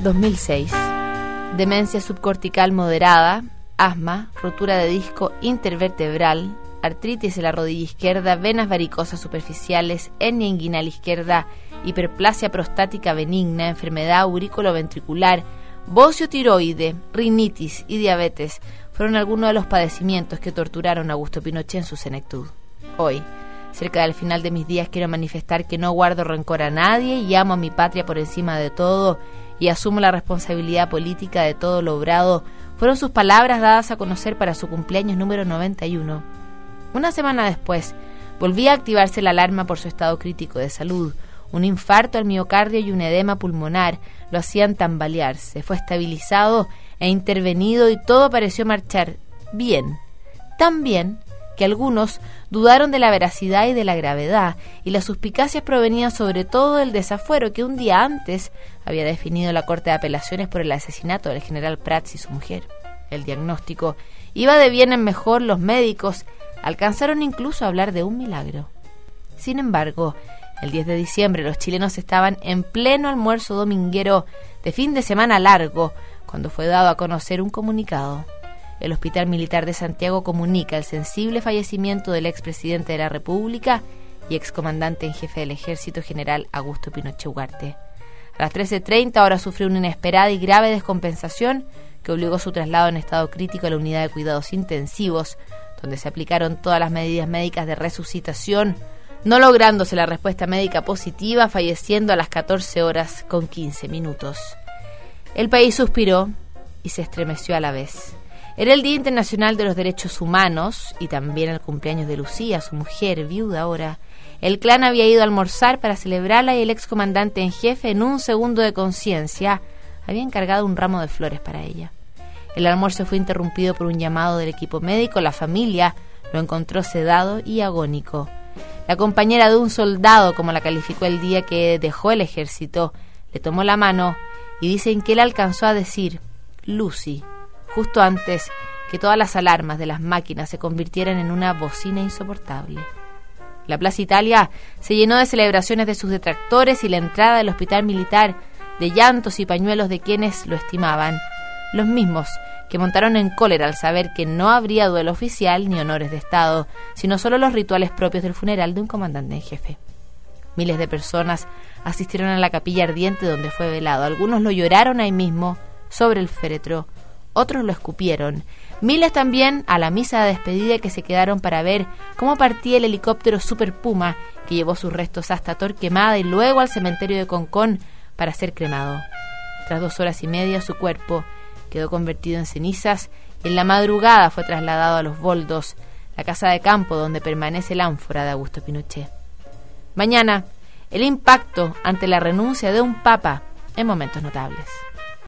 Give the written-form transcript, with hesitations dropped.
2006. Demencia subcortical moderada, asma, rotura de disco intervertebral, artritis en la rodilla izquierda, venas varicosas superficiales, hernia inguinal izquierda, hiperplasia prostática benigna, enfermedad aurículo-ventricular, bocio tiroide, rinitis y diabetes fueron algunos de los padecimientos que torturaron a Augusto Pinochet en su senectud. Hoy, cerca del final de mis días, quiero manifestar que no guardo rencor a nadie y amo a mi patria por encima de todo y asumo la responsabilidad política de todo lo obrado. Fueron sus palabras dadas a conocer para su cumpleaños número 91. Una semana después, volvía a activarse la alarma por su estado crítico de salud. Un infarto al miocardio y un edema pulmonar lo hacían tambalearse. Fue estabilizado e intervenido y todo pareció marchar bien. Tan bien que algunos dudaron de la veracidad y de la gravedad, y las suspicacias provenían sobre todo del desafuero que un día antes había definido la Corte de Apelaciones por el asesinato del general Prats y su mujer. El diagnóstico iba de bien en mejor, los médicos alcanzaron incluso a hablar de un milagro. Sin embargo, el 10 de diciembre los chilenos estaban en pleno almuerzo dominguero de fin de semana largo, cuando fue dado a conocer un comunicado. El Hospital Militar de Santiago comunica el sensible fallecimiento del expresidente de la República y excomandante en jefe del Ejército, general Augusto Pinochet Ugarte. A las 13:30 horas sufrió una inesperada y grave descompensación que obligó su traslado en estado crítico a la unidad de cuidados intensivos, donde se aplicaron todas las medidas médicas de resucitación, no lográndose la respuesta médica positiva, falleciendo a las 14 horas con 15 minutos. El país suspiró y se estremeció a la vez. Era el Día Internacional de los Derechos Humanos y también el cumpleaños de Lucía, su mujer, viuda ahora. El clan había ido a almorzar para celebrarla y el excomandante en jefe, en un segundo de conciencia, había encargado un ramo de flores para ella. El almuerzo fue interrumpido por un llamado del equipo médico. La familia lo encontró sedado y agónico. La compañera de un soldado, como la calificó el día que dejó el ejército, le tomó la mano y dicen que él alcanzó a decir Lucy, justo antes que todas las alarmas de las máquinas se convirtieran en una bocina insoportable. La Plaza Italia se llenó de celebraciones de sus detractores y la entrada del hospital militar de llantos y pañuelos de quienes lo estimaban, los mismos que montaron en cólera al saber que no habría duelo oficial ni honores de Estado, sino solo los rituales propios del funeral de un comandante en jefe. Miles de personas asistieron a la capilla ardiente donde fue velado. Algunos lo lloraron ahí mismo, sobre el féretro, otros lo escupieron. Miles también a la misa de despedida que se quedaron para ver cómo partía el helicóptero Super Puma que llevó sus restos hasta Torquemada y luego al cementerio de Concón para ser cremado. Tras 2 horas y media su cuerpo quedó convertido en cenizas y en la madrugada fue trasladado a Los Boldos, la casa de campo donde permanece el ánfora de Augusto Pinochet. Mañana, el impacto ante la renuncia de un papa en momentos notables.